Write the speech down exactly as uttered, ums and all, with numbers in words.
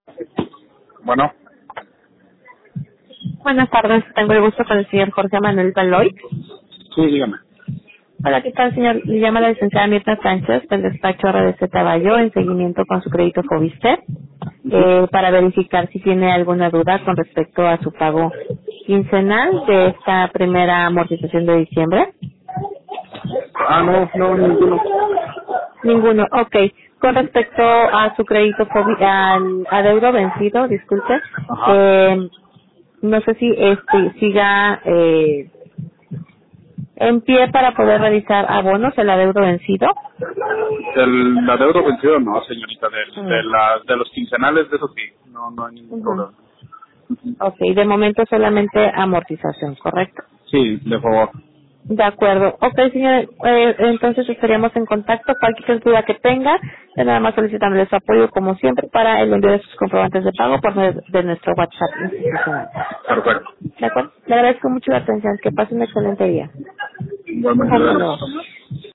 Bueno, Buenas tardes, tengo el gusto con el señor Jorge Manuel Baloy. sí, dígame. Hola, ¿qué tal, señor? Le llama la licenciada Mirta Sánchez del despacho R D C Taballo en seguimiento con su crédito Fobiste Ujú. eh, para verificar si tiene alguna duda con respecto a su pago quincenal de esta primera amortización de diciembre. Ah, no, no, ninguno. Ninguno, ok. Con respecto a su crédito Fobi- al adeudo vencido, disculpe, Ajá. eh, no sé si este siga eh, en pie para poder realizar abonos el adeudo vencido. Del la deuda vencido, no, señorita. Del, de, Mm. la, de los quincenales, de eso sí. No, no hay ningún Ujú. problema. Ok, de momento solamente amortización, ¿correcto? Sí, de favor. De acuerdo. Ok, señor, eh, entonces estaríamos en contacto. Cualquier duda que tenga, eh, nada más solicitándole su apoyo, como siempre, para el envío de sus comprobantes de pago por medio de nuestro WhatsApp institucional. Perfecto. De acuerdo. Le agradezco mucho la atención. Que pase un excelente día. Igualmente, Hasta luego. gracias.